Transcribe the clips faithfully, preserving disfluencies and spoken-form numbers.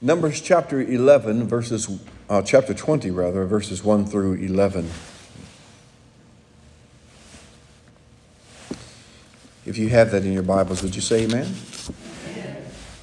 Numbers chapter eleven, verses, uh, chapter twenty rather, verses one through eleven. If you have that in your Bibles, would you say amen? Amen.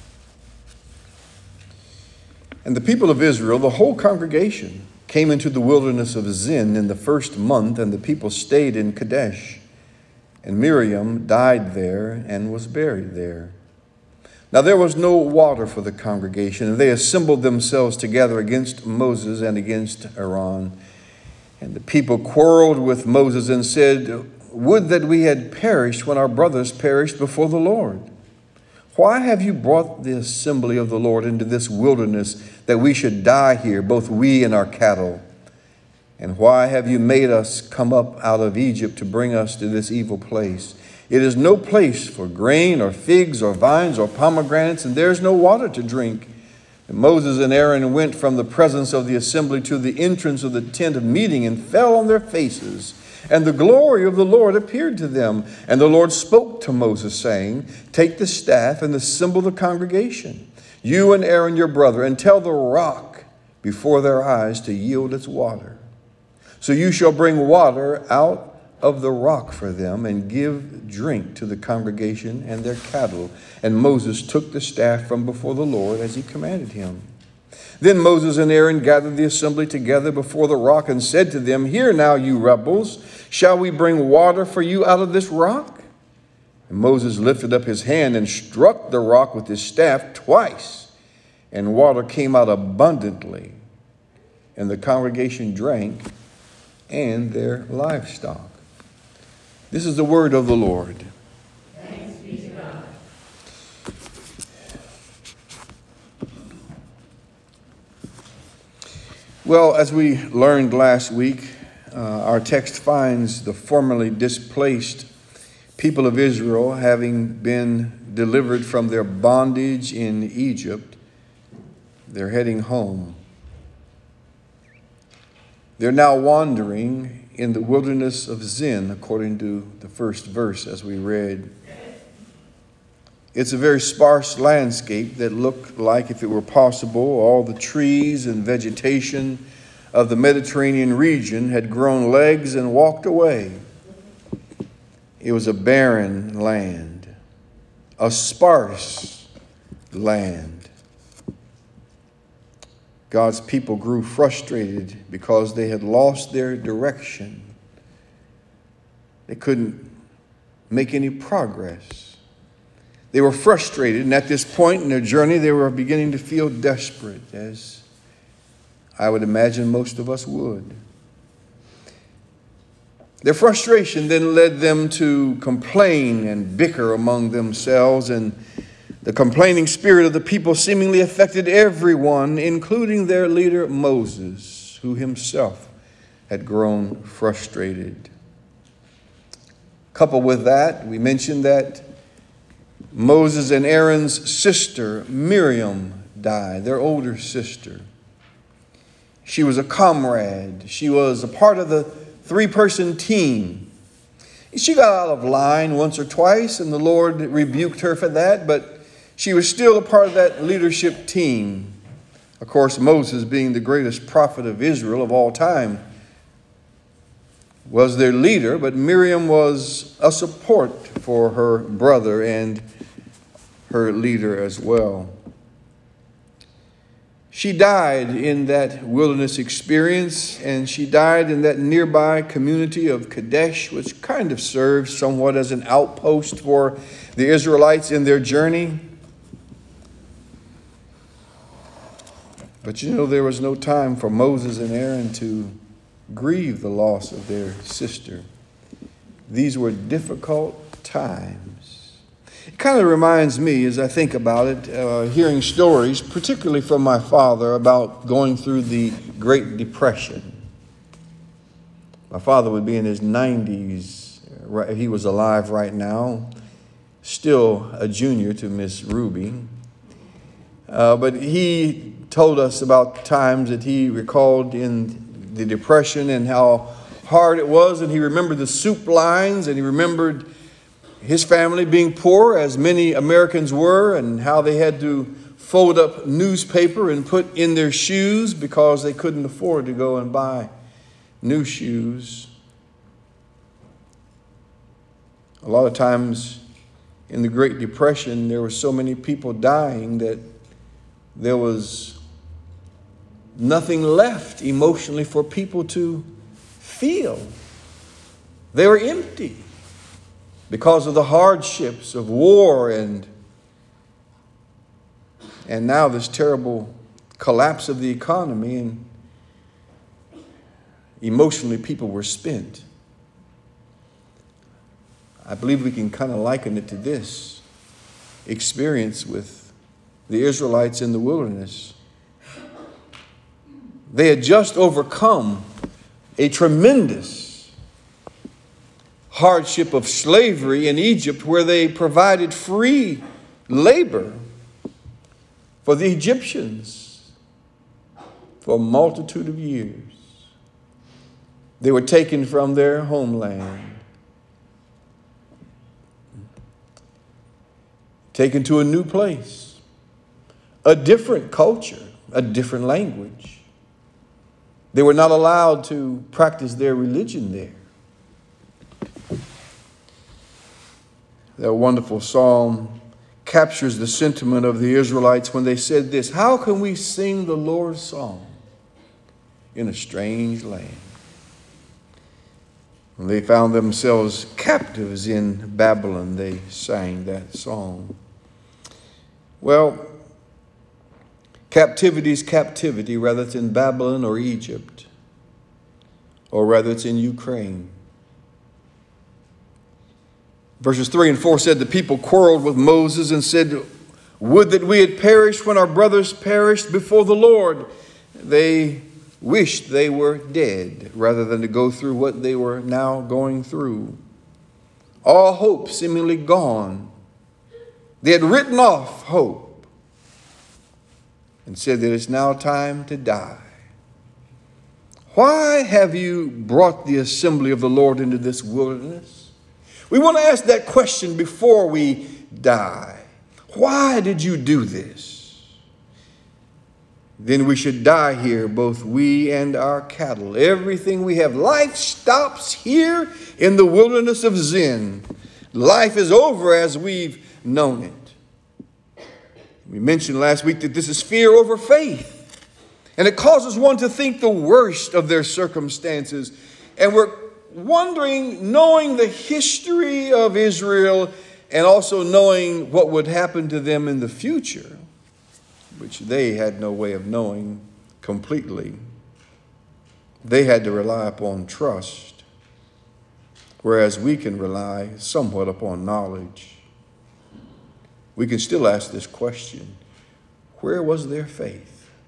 And the people of Israel, the whole congregation, came into the wilderness of Zin in the first month, and the people stayed in Kadesh. And Miriam died there and was buried there. Now there was no water for the congregation, and they assembled themselves together against Moses and against Aaron. And the people quarreled with Moses and said, "Would that we had perished when our brothers perished before the Lord. Why have you brought the assembly of the Lord into this wilderness, that we should die here, both we and our cattle? And why have you made us come up out of Egypt to bring us to this evil place? It is no place for grain or figs or vines or pomegranates, and there is no water to drink." And Moses and Aaron went from the presence of the assembly to the entrance of the tent of meeting and fell on their faces. And the glory of the Lord appeared to them. And the Lord spoke to Moses, saying, "Take the staff and assemble the congregation, you and Aaron your brother, and tell the rock before their eyes to yield its water. So you shall bring water out of the rock for them, and give drink to the congregation and their cattle." And Moses took the staff from before the Lord as he commanded him. Then Moses and Aaron gathered the assembly together before the rock and said to them, "Hear now, you rebels, shall we bring water for you out of this rock?" And Moses lifted up his hand and struck the rock with his staff twice, and water came out abundantly, and the congregation drank and their livestock. This is the word of the Lord. Thanks be to God. Well, as we learned last week, uh, our text finds the formerly displaced people of Israel, having been delivered from their bondage in Egypt, they're heading home. They're now wandering in the wilderness of Zin, according to the first verse as we read. It's a very sparse landscape that looked like, if it were possible, all the trees and vegetation of the Mediterranean region had grown legs and walked away. It was a barren land, a sparse land. God's people grew frustrated because they had lost their direction. They couldn't make any progress. They were frustrated, and at this point in their journey, they were beginning to feel desperate, as I would imagine most of us would. Their frustration then led them to complain and bicker among themselves, and the complaining spirit of the people seemingly affected everyone, including their leader Moses, who himself had grown frustrated. Coupled with that, we mentioned that Moses and Aaron's sister, Miriam, died, their older sister. She was a comrade. She was a part of the three-person team. She got out of line once or twice, and the Lord rebuked her for that, but she was still a part of that leadership team. Of course, Moses, being the greatest prophet of Israel of all time, was their leader, but Miriam was a support for her brother and her leader as well. She died in that wilderness experience, and she died in that nearby community of Kadesh, which kind of served somewhat as an outpost for the Israelites in their journey. But you know, there was no time for Moses and Aaron to grieve the loss of their sister. These were difficult times. It kind of reminds me, as I think about it, uh, hearing stories, particularly from my father, about going through the Great Depression. My father would be in his nineties. He was alive right now, still a junior to Miss Ruby. Uh, but he told us about times that he recalled in the Depression and how hard it was, and he remembered the soup lines, and he remembered his family being poor, as many Americans were, and how they had to fold up newspaper and put in their shoes because they couldn't afford to go and buy new shoes. A lot of times in the Great Depression, there were so many people dying that there was nothing left emotionally for people to feel. They were empty because of the hardships of war and and now this terrible collapse of the economy, and emotionally people were spent. I believe we can kind of liken it to this experience with the Israelites in the wilderness. They had just overcome a tremendous hardship of slavery in Egypt, where they provided free labor for the Egyptians for a multitude of years. They were taken from their homeland, taken to a new place, a different culture, a different language. They were not allowed to practice their religion there. That wonderful psalm captures the sentiment of the Israelites when they said this: "How can we sing the Lord's song in a strange land?" When they found themselves captives in Babylon, they sang that song. Well, captivity is captivity, whether it's in Babylon or Egypt, or whether it's in Ukraine. Verses three and four said, the people quarreled with Moses and said, "Would that we had perished when our brothers perished before the Lord." They wished they were dead rather than to go through what they were now going through. All hope seemingly gone. They had written off hope and said that it's now time to die. Why have you brought the assembly of the Lord into this wilderness? We want to ask that question before we die. Why did you do this? Then we should die here, both we and our cattle. Everything we have. Life stops here in the wilderness of Zin. Life is over as we've known it. We mentioned last week that this is fear over faith. And it causes one to think the worst of their circumstances. And we're wondering, knowing the history of Israel and also knowing what would happen to them in the future, which they had no way of knowing completely. They had to rely upon trust, whereas we can rely somewhat upon knowledge. We can still ask this question: where was their faith?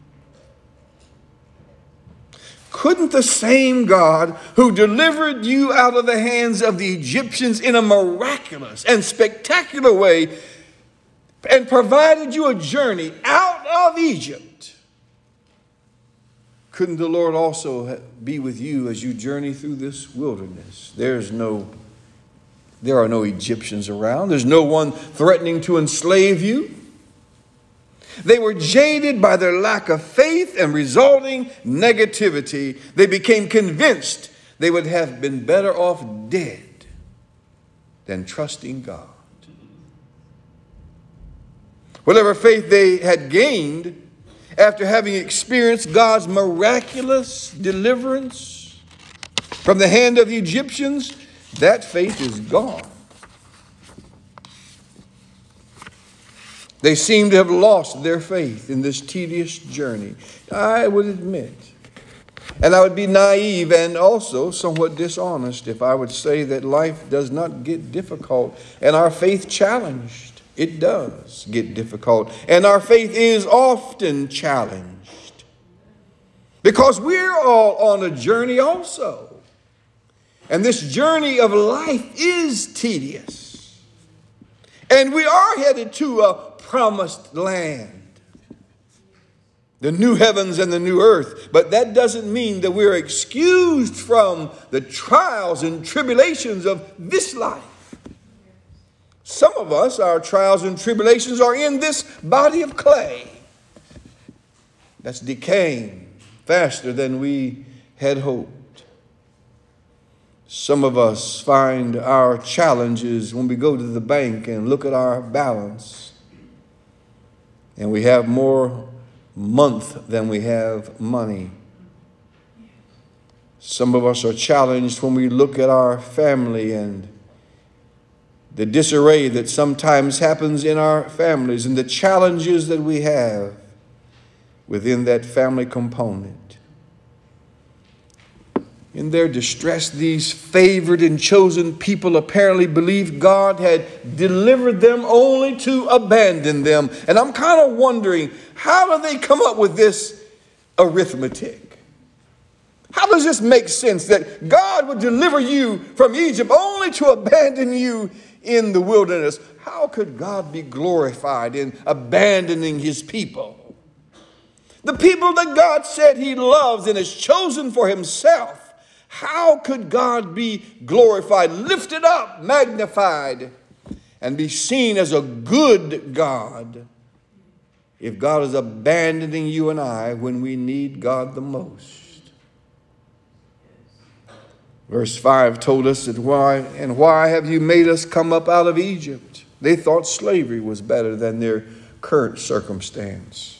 Couldn't the same God who delivered you out of the hands of the Egyptians in a miraculous and spectacular way and provided you a journey out of Egypt, couldn't the Lord also be with you as you journey through this wilderness? There's no, there are no Egyptians around. There's no one threatening to enslave you. They were jaded by their lack of faith and resulting negativity. They became convinced they would have been better off dead than trusting God. Whatever faith they had gained after having experienced God's miraculous deliverance from the hand of the Egyptians, that faith is gone. They seem to have lost their faith in this tedious journey, I would admit. And I would be naive and also somewhat dishonest if I would say that life does not get difficult and our faith challenged. It does get difficult, and our faith is often challenged because we're all on a journey also. And this journey of life is tedious. And we are headed to a promised land, the new heavens and the new earth. But that doesn't mean that we're excused from the trials and tribulations of this life. Some of us, our trials and tribulations are in this body of clay that's decaying faster than we had hoped. Some of us find our challenges when we go to the bank and look at our balance, and we have more month than we have money. Some of us are challenged when we look at our family and the disarray that sometimes happens in our families and the challenges that we have within that family component. In their distress, these favored and chosen people apparently believed God had delivered them only to abandon them. And I'm kind of wondering, how do they come up with this arithmetic? How does this make sense that God would deliver you from Egypt only to abandon you in the wilderness? How could God be glorified in abandoning his people? The people that God said he loves and has chosen for himself. How could God be glorified, lifted up, magnified, and be seen as a good God if God is abandoning you and I when we need God the most? Verse five told us that why, and why have you made us come up out of Egypt? They thought slavery was better than their current circumstance.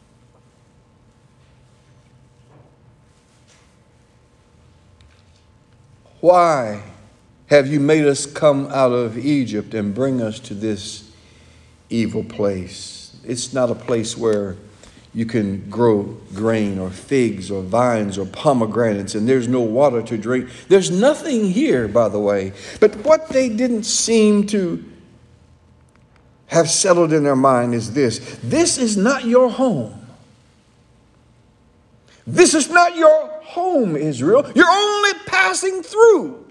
Why have you made us come out of Egypt and bring us to this evil place? It's not a place where you can grow grain or figs or vines or pomegranates, and there's no water to drink. There's nothing here, by the way. But what they didn't seem to have settled in their mind is this. This is not your home. This is not your home, Israel. You're only passing through.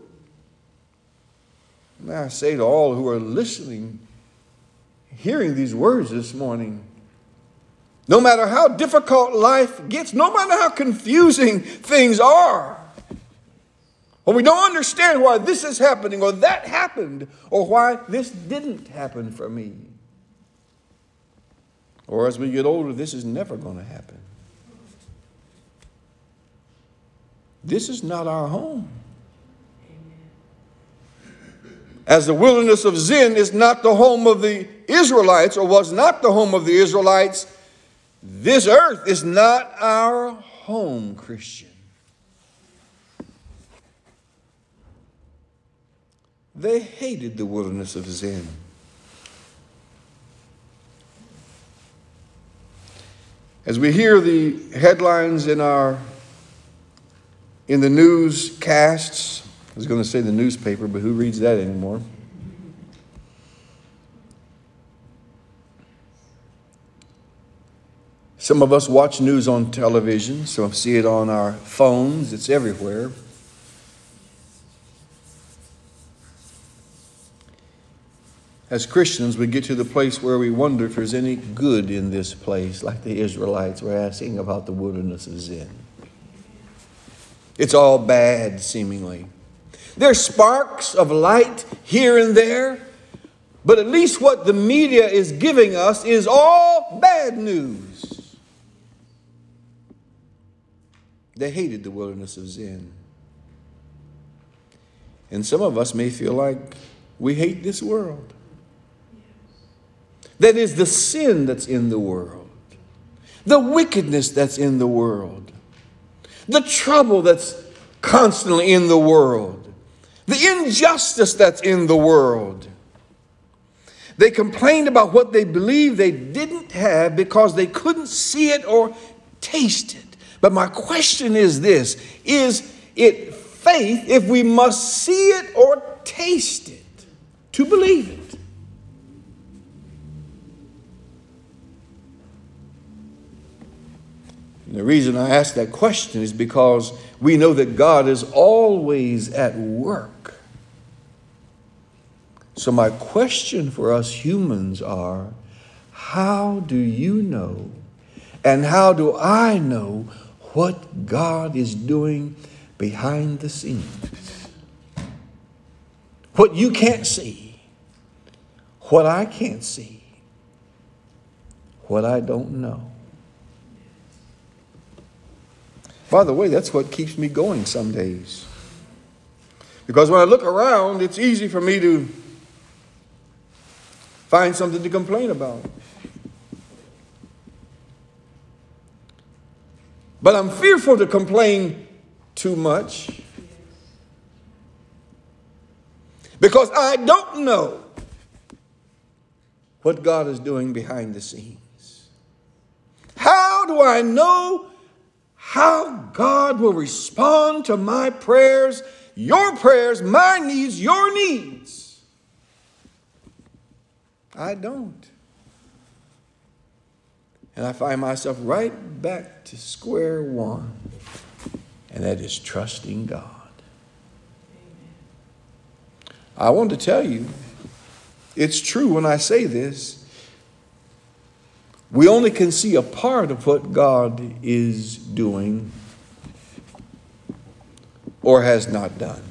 And I say to all who are listening, hearing these words this morning, no matter how difficult life gets, no matter how confusing things are, or we don't understand why this is happening or that happened, or why this didn't happen for me, or as we get older, this is never going to happen. This is not our home. As the wilderness of Zin is not the home of the Israelites, or was not the home of the Israelites, this earth is not our home, Christian. They hated the wilderness of Zin. As we hear the headlines in our in the newscasts, I was going to say the newspaper, but who reads that anymore? Some of us watch news on television, some see it on our phones. It's everywhere. As Christians, we get to the place where we wonder if there's any good in this place, like the Israelites were asking about the wilderness of Zin. It's all bad, seemingly. There's sparks of light here and there, but at least what the media is giving us is all bad news. They hated the wilderness of Zin. And some of us may feel like we hate this world. That is the sin that's in the world, the wickedness that's in the world, the trouble that's constantly in the world, the injustice that's in the world. They complained about what they believed they didn't have because they couldn't see it or taste it. But my question is this: is it faith if we must see it or taste it to believe it? And the reason I ask that question is because we know that God is always at work. So my question for us humans are, how do you know and how do I know what God is doing behind the scenes? What you can't see, what I can't see, what I don't know. By the way, that's what keeps me going some days. Because when I look around, it's easy for me to find something to complain about. But I'm fearful to complain too much because I don't know what God is doing behind the scenes. How do I know how God will respond to my prayers, your prayers, my needs, your needs? I don't. And I find myself right back to square one. And that is trusting God. I want to tell you, it's true when I say this. We only can see a part of what God is doing or has not done.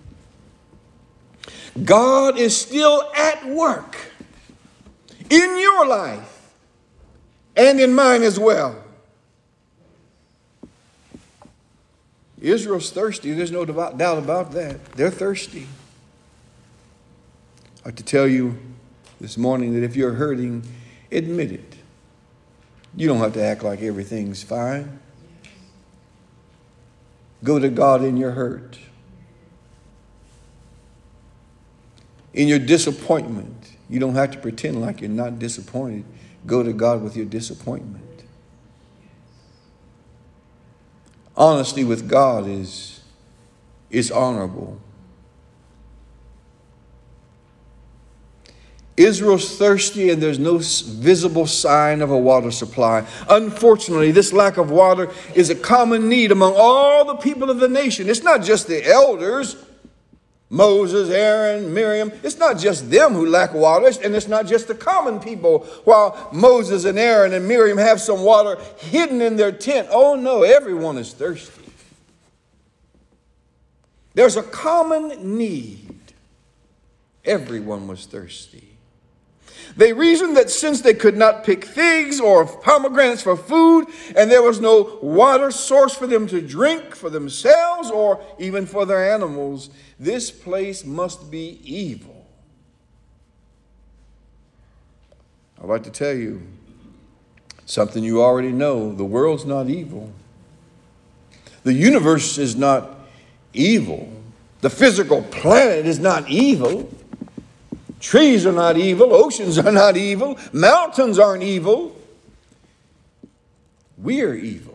God is still at work in your life and in mine as well. Israel's thirsty. There's no doubt about that. They're thirsty. I'd like to tell you this morning that if you're hurting, admit it. You don't have to act like everything's fine. Go to God in your hurt. In your disappointment, you don't have to pretend like you're not disappointed. Go to God with your disappointment. Honesty with God is, is honorable. Israel's thirsty and there's no visible sign of a water supply. Unfortunately, this lack of water is a common need among all the people of the nation. It's not just the elders, Moses, Aaron, Miriam. It's not just them who lack water, and it's not just the common people. While Moses and Aaron and Miriam have some water hidden in their tent, oh no, everyone is thirsty. There's a common need. Everyone was thirsty. They reasoned that since they could not pick figs or pomegranates for food, and there was no water source for them to drink for themselves or even for their animals, this place must be evil. I'd like to tell you something you already know. The world's not evil. The universe is not evil. The physical planet is not evil. Trees are not evil. Oceans are not evil. Mountains aren't evil. We're evil.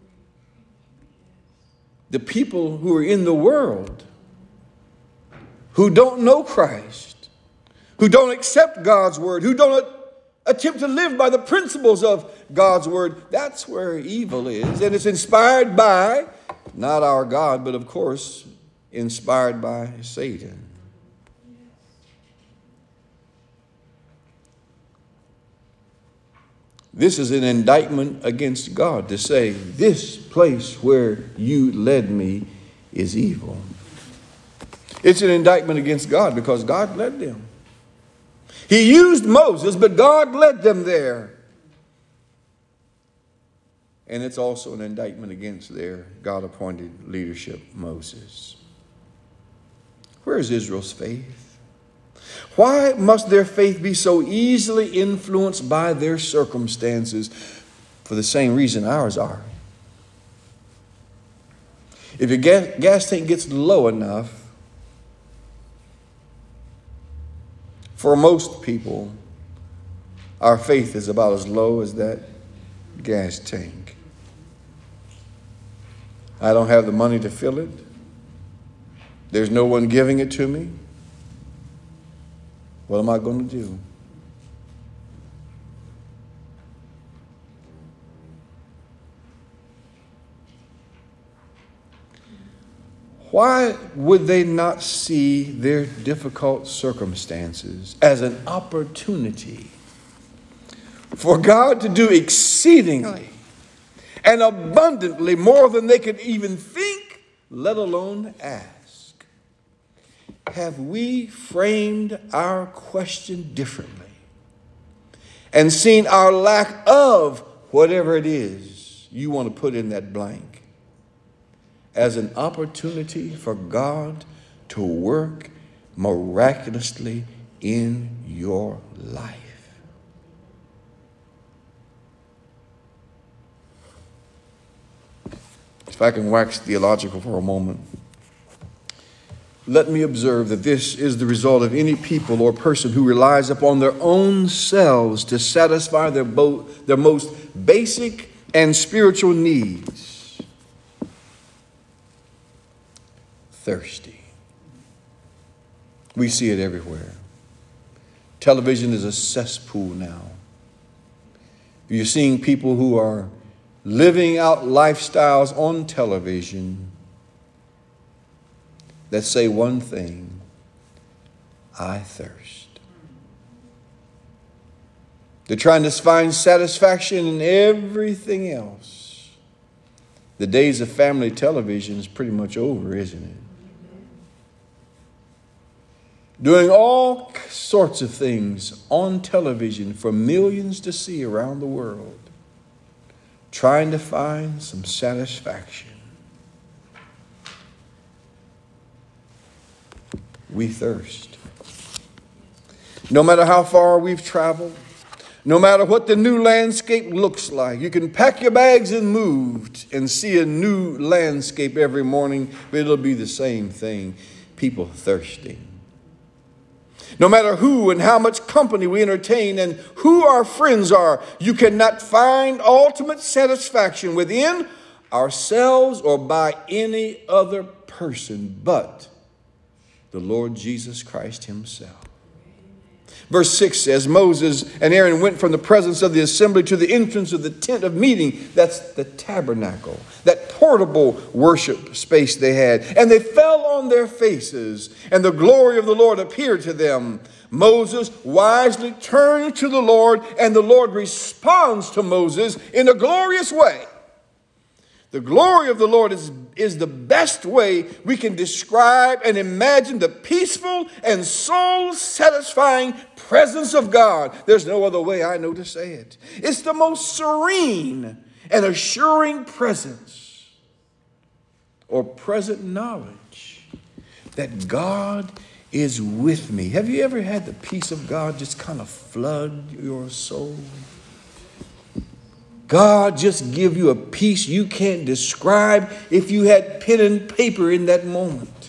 The people who are in the world, who don't know Christ, who don't accept God's word, who don't attempt to live by the principles of God's word, that's where evil is. And it's inspired by, not our God, but of course, inspired by Satan. This is an indictment against God to say, this place where you led me is evil. It's an indictment against God because God led them. He used Moses, but God led them there. And it's also an indictment against their God-appointed leadership, Moses. Where is Israel's faith? Why must their faith be so easily influenced by their circumstances? For the same reason ours are. If your gas, gas tank gets low enough, for most people, our faith is about as low as that gas tank. I don't have the money to fill it. There's no one giving it to me. What am I going to do? Why would they not see their difficult circumstances as an opportunity for God to do exceedingly and abundantly more than they could even think, let alone ask? have we framed our question differently and seen our lack of whatever it is you want to put in that blank as an opportunity for God to work miraculously in your life? If I can wax theological for a moment, let me observe that this is the result of any people or person who relies upon their own selves to satisfy their, bo- their most basic and spiritual needs. Thirsty. We see it everywhere. Television is a cesspool now. You're seeing people who are living out lifestyles on television that say one thing: I thirst. They're trying to find satisfaction in everything else. The days of family television is pretty much over, isn't it? Doing all sorts of things on television for millions to see around the world, trying to find some satisfaction. We thirst. No matter how far we've traveled, no matter what the new landscape looks like, you can pack your bags and move and see a new landscape every morning, but it'll be the same thing. People thirsting. No matter who and how much company we entertain and who our friends are, you cannot find ultimate satisfaction within ourselves or by any other person but the Lord Jesus Christ himself. Verse six says, Moses and Aaron went from the presence of the assembly to the entrance of the tent of meeting. That's the tabernacle, that portable worship space they had. And they fell on their faces, and the glory of the Lord appeared to them. Moses wisely turned to the Lord, and the Lord responds to Moses in a glorious way. The glory of the Lord is, is the best way we can describe and imagine the peaceful and soul-satisfying presence of God. There's no other way I know to say it. It's the most serene and assuring presence or present knowledge that God is with me. Have you ever had the peace of God just kind of flood your soul? God just give you a peace you can't describe if you had pen and paper in that moment.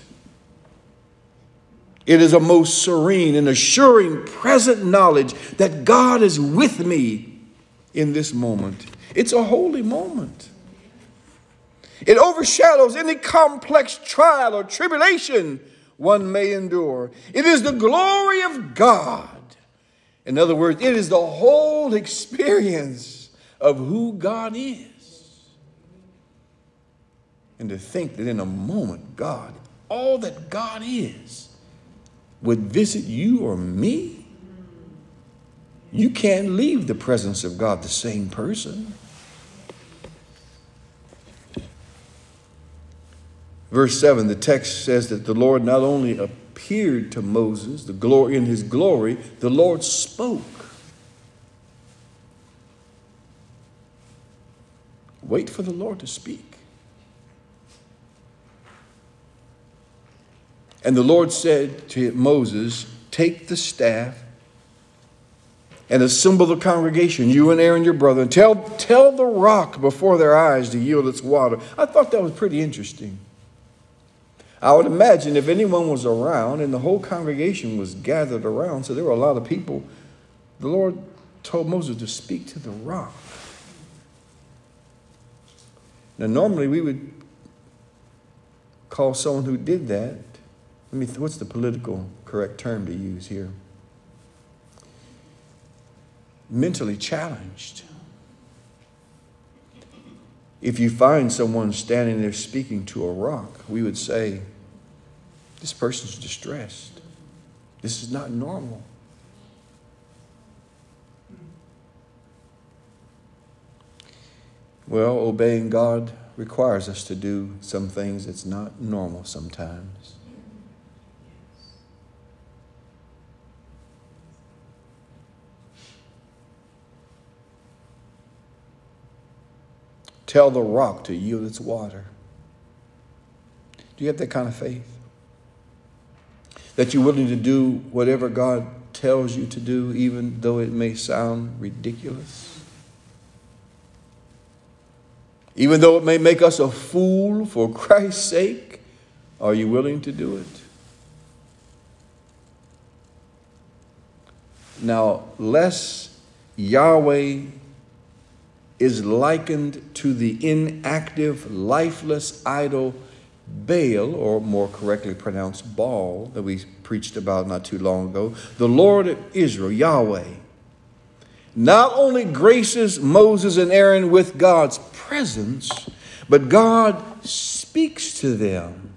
It is a most serene and assuring present knowledge that God is with me in this moment. It's a holy moment. It overshadows any complex trial or tribulation one may endure. It is the glory of God. In other words, it is the whole experience of who God is. And to think that in a moment, God, all that God is, would visit you or me. You can't leave the presence of God the same person. Verse seven, the text says that the Lord not only appeared to Moses, the glory in his glory, the Lord spoke. Wait for the Lord to speak. And the Lord said to Moses, take the staff and assemble the congregation, you and Aaron your brother, and tell, tell the rock before their eyes to yield its water. I thought that was pretty interesting. I would imagine if anyone was around and the whole congregation was gathered around, so there were a lot of people, the Lord told Moses to speak to the rock. Now, normally we would call someone who did that, I mean, what's the political correct term to use here? Mentally challenged. If you find someone standing there speaking to a rock, we would say, this person's distressed. This is not normal. Well, obeying God requires us to do some things that's not normal sometimes. Tell the rock to yield its water. Do you have that kind of faith? That you're willing to do whatever God tells you to do, even though it may sound ridiculous? Even though it may make us a fool for Christ's sake, are you willing to do it? Now, lest Yahweh is likened to the inactive, lifeless idol Baal, or more correctly pronounced Baal, that we preached about not too long ago. The Lord of Israel, Yahweh, not only graces Moses and Aaron with God's presence, but God speaks to them.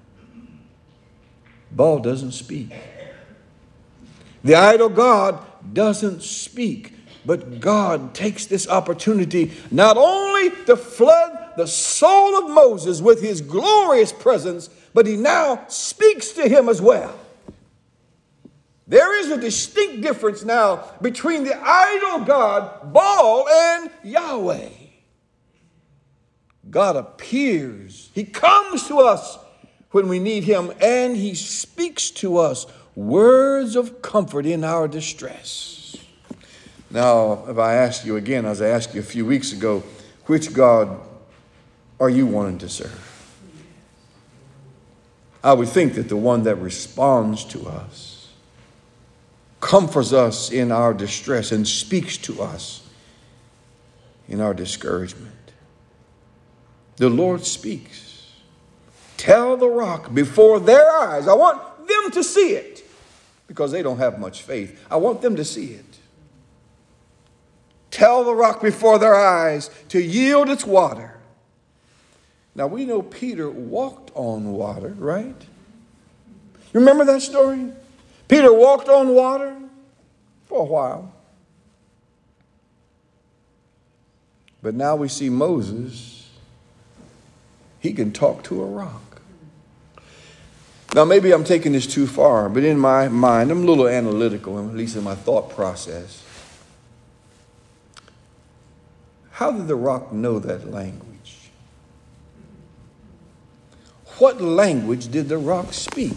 Baal doesn't speak. The idol God doesn't speak, but God takes this opportunity not only to flood the soul of Moses with his glorious presence, but he now speaks to him as well. There is a distinct difference now between the idol God, Baal, and Yahweh. God appears. He comes to us when we need him, and he speaks to us words of comfort in our distress. Now, if I ask you again, as I asked you a few weeks ago, which God are you wanting to serve? I would think that the one that responds to us, comforts us in our distress, and speaks to us in our discouragement. The Lord speaks. Tell the rock before their eyes. I want them to see it because they don't have much faith. I want them to see it. Tell the rock before their eyes to yield its water. Now, we know Peter walked on water, right? You remember that story? Peter walked on water for a while. But now we see Moses. He can talk to a rock. Now, maybe I'm taking this too far, but in my mind, I'm a little analytical, at least in my thought process. How did the rock know that language? What language did the rock speak?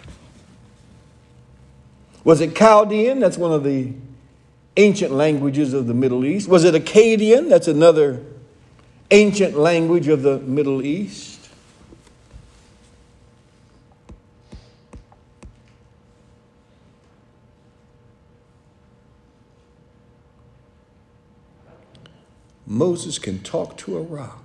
Was it Chaldean? That's one of the ancient languages of the Middle East. Was it Akkadian? That's another ancient language of the Middle East. Moses can talk to a rock.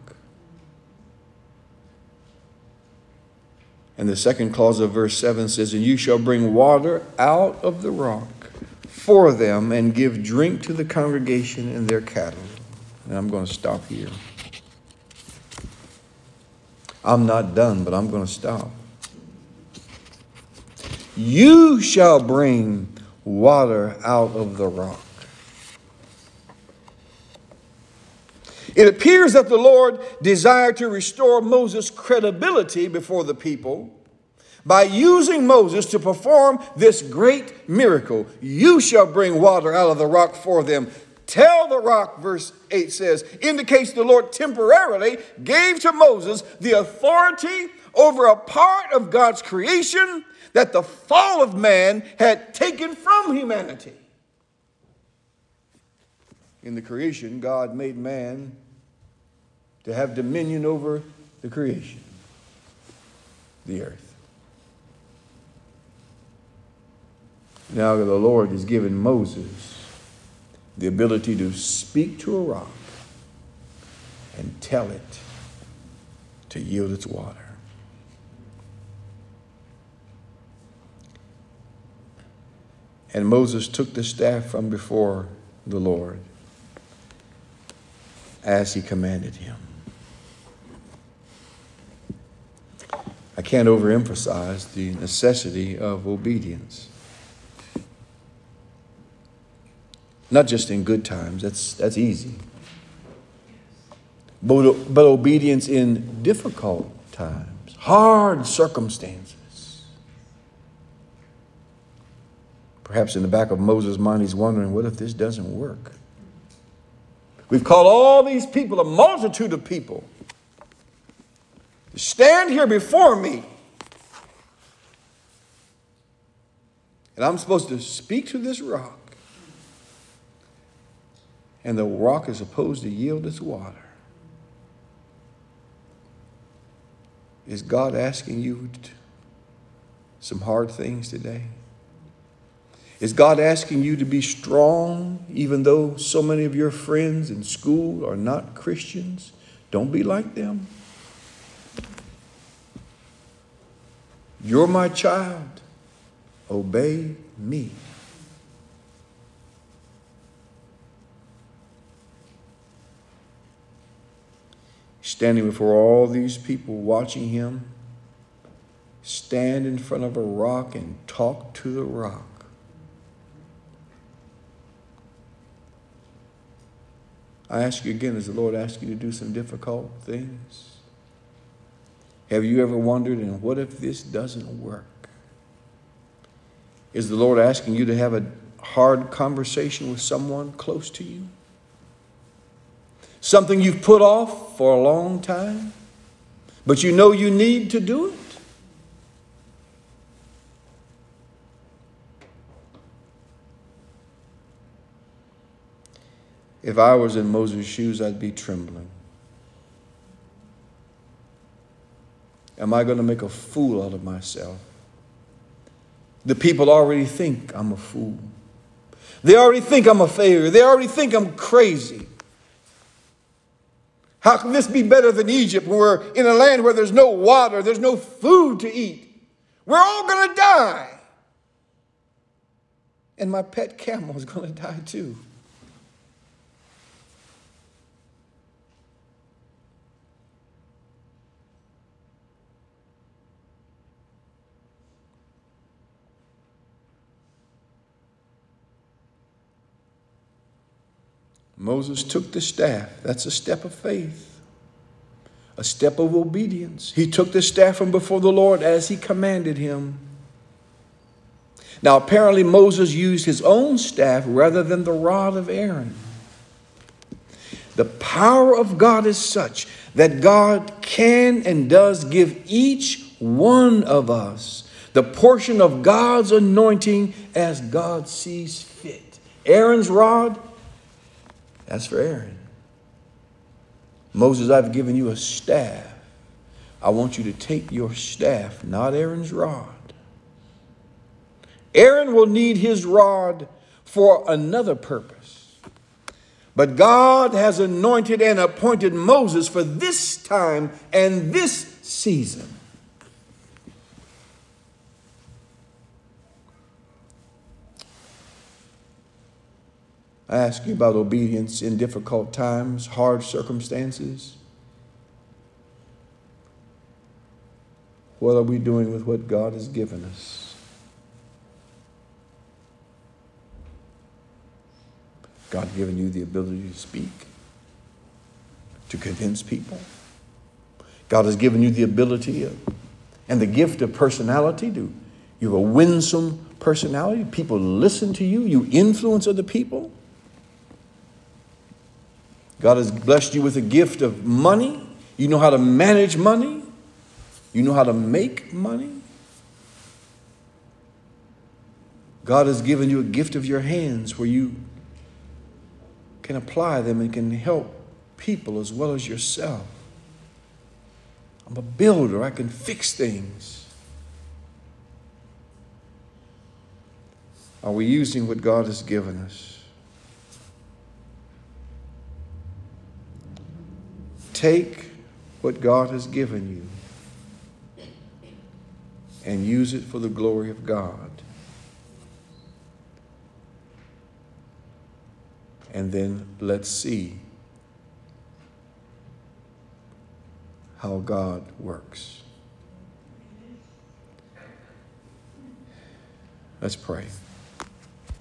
And the second clause of verse seven says, and you shall bring water out of the rock for them and give drink to the congregation and their cattle. And I'm going to stop here. I'm not done, but I'm going to stop. You shall bring water out of the rock. It appears that the Lord desired to restore Moses' credibility before the people by using Moses to perform this great miracle. You shall bring water out of the rock for them. Tell the rock, verse eight says, indicates the Lord temporarily gave to Moses the authority over a part of God's creation that the fall of man had taken from humanity. In the creation, God made man to have dominion over the creation, the earth. Now the Lord has given Moses the ability to speak to a rock and tell it to yield its water. And Moses took the staff from before the Lord as he commanded him. I can't overemphasize the necessity of obedience. Not just in good times, that's, that's easy. But, but obedience in difficult times, hard circumstances. Perhaps in the back of Moses' mind, he's wondering, what if this doesn't work? We've called all these people, a multitude of people, stand here before me. And I'm supposed to speak to this rock. And the rock is supposed to yield its water. Is God asking you to some hard things today? Is God asking you to be strong, even though so many of your friends in school are not Christians? Don't be like them. You're my child. Obey me. Standing before all these people watching him stand in front of a rock and talk to the rock. I ask you again, does the Lord ask you to do some difficult things? Have you ever wondered, and what if this doesn't work? Is the Lord asking you to have a hard conversation with someone close to you? Something you've put off for a long time, but you know you need to do it? If I was in Moses' shoes, I'd be trembling. Am I going to make a fool out of myself? The people already think I'm a fool. They already think I'm a failure. They already think I'm crazy. How can this be better than Egypt, when we're in a land where there's no water, there's no food to eat? We're all going to die. And my pet camel is going to die too. Moses took the staff. That's a step of faith, a step of obedience. He took the staff from before the Lord as he commanded him. Now, apparently Moses used his own staff rather than the rod of Aaron. The power of God is such that God can and does give each one of us the portion of God's anointing as God sees fit. Aaron's rod, that's for Aaron. Moses, I've given you a staff. I want you to take your staff, not Aaron's rod. Aaron will need his rod for another purpose. But God has anointed and appointed Moses for this time and this season. I ask you about obedience in difficult times, hard circumstances. What are we doing with what God has given us? God given you the ability to speak, to convince people. God has given you the ability of, and the gift of personality. To, you have a winsome personality. People listen to you. You influence other people. God has blessed you with a gift of money. You know how to manage money. You know how to make money. God has given you a gift of your hands where you can apply them and can help people as well as yourself. I'm a builder. I can fix things. Are we using what God has given us? Take what God has given you and use it for the glory of God. And then let's see how God works. Let's pray.